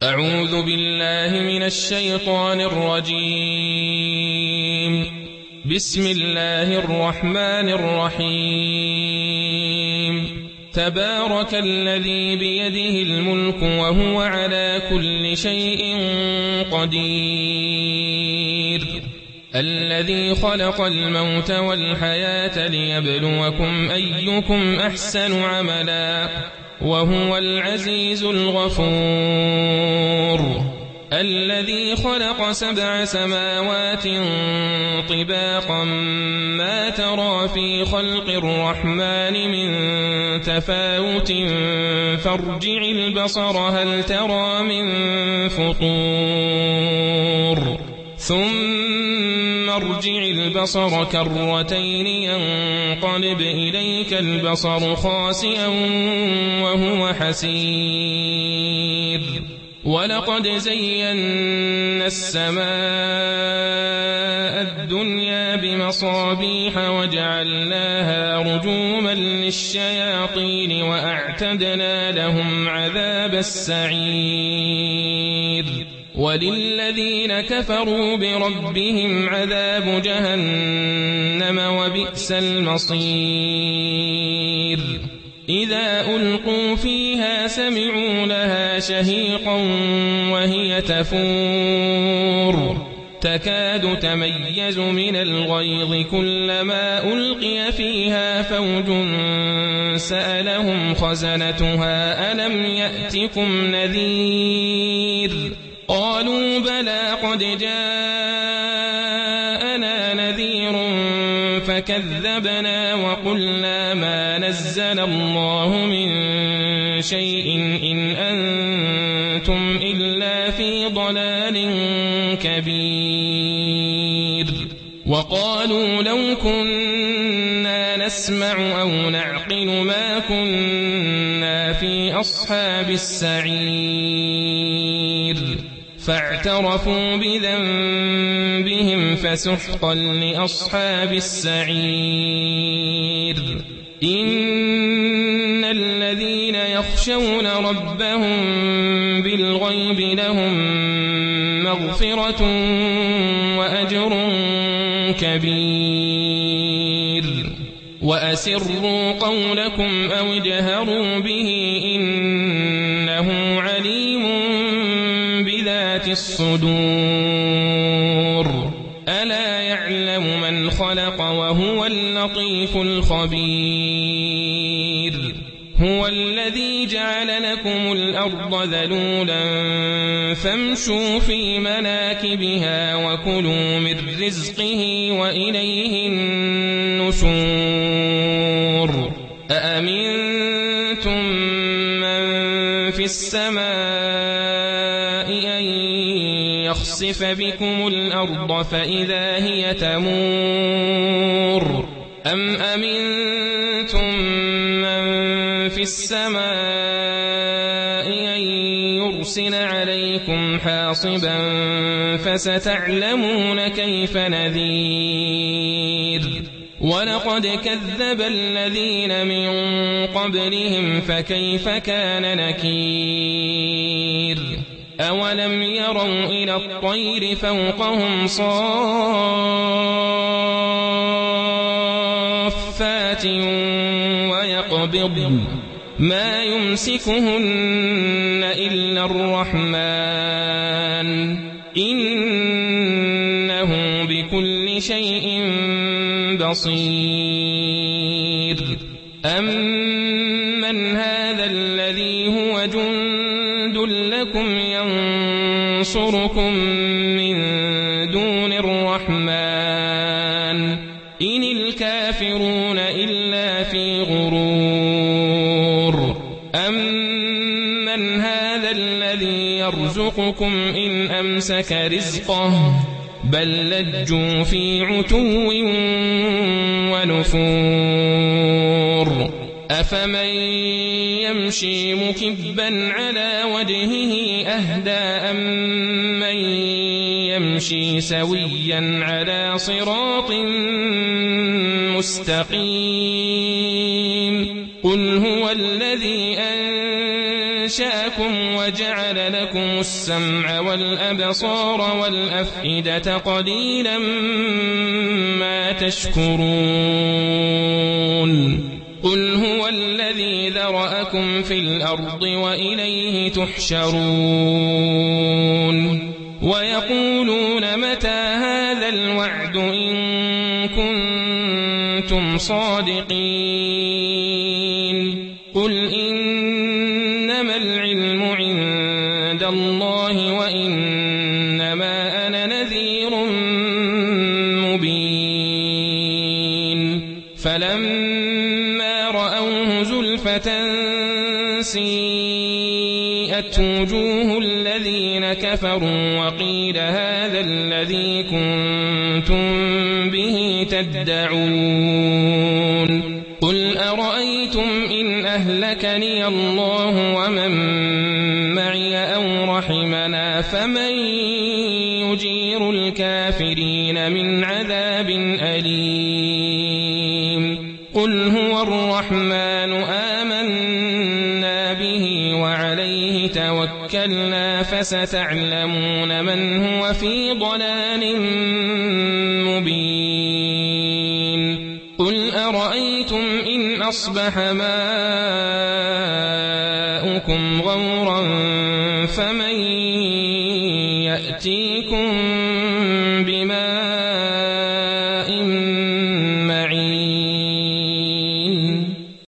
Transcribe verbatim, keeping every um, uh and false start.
أعوذ بالله من الشيطان الرجيم. بسم الله الرحمن الرحيم. تبارك الذي بيده الملك وهو على كل شيء قدير. الذي خلق الموت والحياة ليبلوكم أيكم أحسن عملا وهو العزيز الغفور. الذي خلق سبع سماوات طباقا ما ترى في خلق الرحمن من تفاوت فارجع البصر هل ترى من فطور ثم ارجع البصر كرتين ينقلب إليك البصر خاسئا وهو حسير. ولقد زينا السماء الدنيا بمصابيح وجعلناها رجوما للشياطين وأعتدنا لهم عذاب السعير. وللذين كفروا بربهم عذاب جهنم وبئس المصير. إذا ألقوا فيها سمعوا لها شهيقا وهي تفور تكاد تميز من الغيظ كلما ألقي فيها فوج سألهم خزنتها ألم يأتكم نذير قالوا بلى قد جاءنا نذير فكذبنا وقلنا ما نزل الله من شيء إن أنتم إلا في ضلال كبير. وقالوا لو كنا نسمع أو نعقل ما كنا في أصحاب السعير. فاعترفوا بذنبهم فسحقا لأصحاب السعير. إن الذين يخشون ربهم بالغيب لهم مغفرة وأجر كبير. وأسروا قولكم أو اجهروا به إنه عليم بذات الصدور. ألا يعلم من خلق وهو اللطيف الخبير. هو الذي جعل لكم الأرض ذلولا فامشوا في مناكبها وكلوا من رزقه وإليه النشور. أأمنتم من في السماء أن يخسف بكم الأرض فإذا هي تمور أم أمنتم من في السماء أن يرسل عليكم حاصبا فستعلمون كيف نذير. ولقد كذب الذين من قبلهم فكيف كان نكير. أولم يروا إلى الطير فوقهم صافات ويقبضن ما يمسكهن إلا الرحمن إنه بكل شيء بصير. أمن هذا الذي هو جند لكم ينصركم من دون الرحمن إن الكافرون إلا في غرور. أمن هذا الذي يرزقكم إن أمسك رزقه بل لجوا في عتو ونفور. أفمن يمشي مكبا على وجهه أهدى أمن يمشي سويا على صراط مستقيم. قل هو الذي أنزل أنشأكم وجعل لكم السمع والأبصار والأفئدة قليلا ما تشكرون قل هو الذي ذرأكم في الأرض وإليه تحشرون ويقولون متى هذا الوعد إن كنتم صادقين قل إنما العلم عند الله وإنما أنا نذير مبين فلما رأوه زلفة سيئت وجوه الذين كفروا وقيل هذا الذي كنتم به تدعون قل أرأيتم إن أهلكني الله ومن معي أو رحمنا فمن يجير الكافرين من عذاب أليم قل هو الرحمن آمنا به وعليه توكلنا فستعلمون من هو في ضلال مبين قل أرأيتم إن أصبح ماؤكم غورا فمن يأتيكم